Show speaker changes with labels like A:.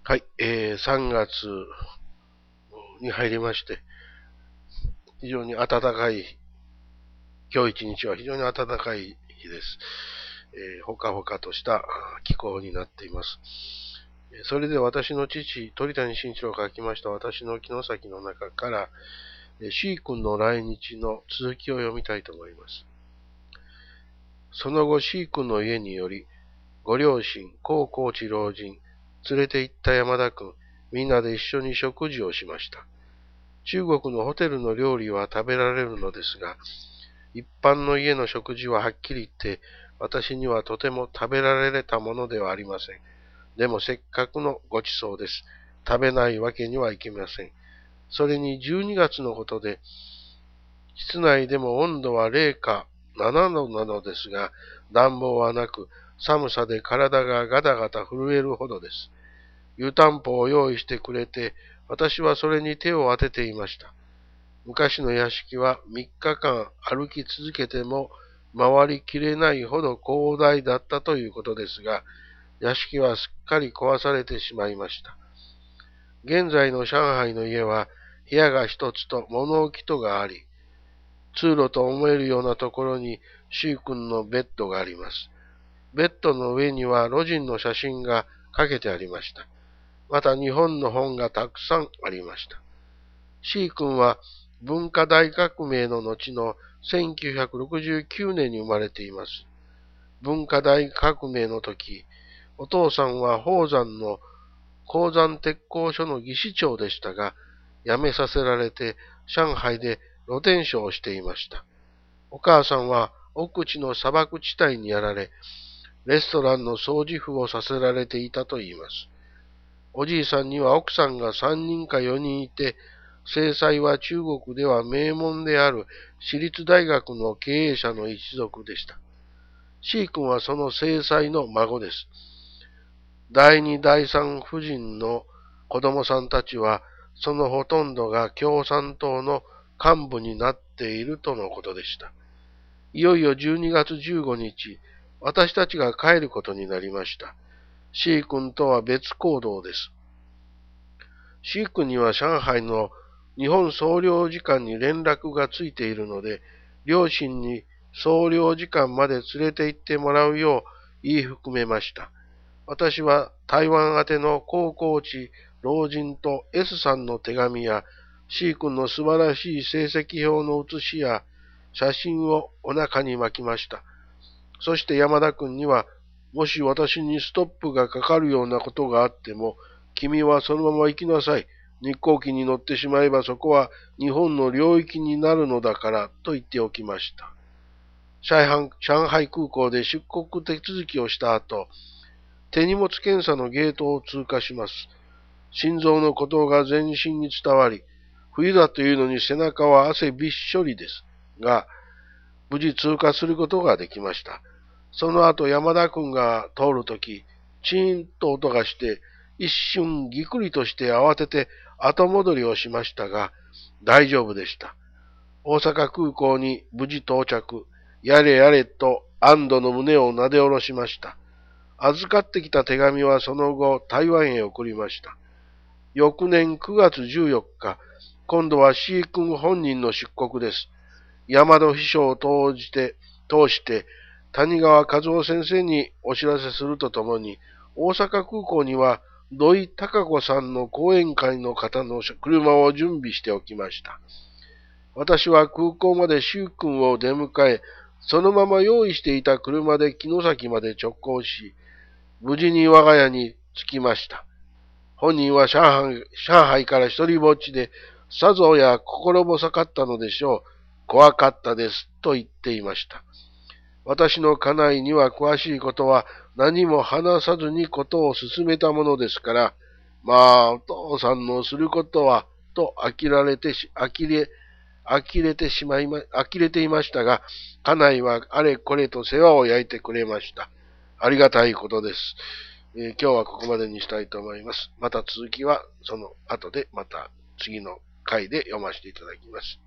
A: はい、3月に入りまして、非常に暖かい、今日一日は非常に暖かい日です。ほかほかとした気候になっています。それで私の父、鳥谷慎一郎が書きました私の城崎の中から、C 君の来日の続きを読みたいと思います。その後 C 君の家により、ご両親、高校地老人、連れて行った山田君、みんなで一緒に食事をしました。中国のホテルの料理は食べられるのですが、一般の家の食事ははっきり言って、私にはとても食べられたものではありません。でもせっかくのごちそうです。食べないわけにはいきません。それに12月のことで、室内でも温度は零下7度なのですが、暖房はなく、寒さで体がガタガタ震えるほどです。湯たんぽを用意してくれて、私はそれに手を当てていました。昔の屋敷は3日間歩き続けても回りきれないほど広大だったということですが、屋敷はすっかり壊されてしまいました。現在の上海の家は部屋が一つと物置とがあり、通路と思えるようなところにC君のベッドがあります。ベッドの上には老人の写真がかけてありました。また日本の本がたくさんありました。C 君は文化大革命の後の1969年に生まれています。文化大革命の時、お父さんは宝山の鉱山鉄工所の技師長でしたが、辞めさせられて上海で露天商をしていました。お母さんは奥地の砂漠地帯にやられ、レストランの掃除婦をさせられていたといいます。おじいさんには奥さんが3人か4人いて、正妻は中国では名門である私立大学の経営者の一族でした。C 君はその正妻の孫です。第二第三夫人の子供さんたちは、そのほとんどが共産党の幹部になっているとのことでした。いよいよ12月15日、私たちが帰ることになりました。C 君とは別行動です。C 君には上海の日本総領事館に連絡がついているので、両親に総領事館まで連れて行ってもらうよう言い含めました。私は台湾宛ての高校地老人と S さんの手紙や C 君の素晴らしい成績表の写しや写真をお腹に巻きました。そして山田君には、もし私にストップがかかるようなことがあっても、君はそのまま行きなさい。日航機に乗ってしまえばそこは日本の領域になるのだからと言っておきました。上海空港で出国手続きをした後、手荷物検査のゲートを通過します。心臓の鼓動が全身に伝わり、冬だというのに背中は汗びっしょりですが、無事通過することができました。その後山田君が通るとき、チーンと音がして、一瞬ぎくりとして慌てて後戻りをしましたが、大丈夫でした。大阪空港に無事到着、やれやれと安堵の胸をなで下ろしました。預かってきた手紙はその後台湾へ送りました。翌年9月14日、今度は C 君本人の出国です。山戸秘書を通して谷川和夫先生にお知らせするとともに、大阪空港には土井孝子さんの講演会の方の車を準備しておきました。私は空港までC君を出迎え、そのまま用意していた車で城崎まで直行し、無事に我が家に着きました。本人は上海から一人ぼっちで、さぞや心細かったのでしょう。怖かったですと言っていました。私の家内には詳しいことは何も話さずにことを進めたものですから、まあお父さんのすることはと呆れていましたが、家内はあれこれと世話を焼いてくれました。ありがたいことです。今日はここまでにしたいと思います。また続きはその後でまた次の回で読ませていただきます。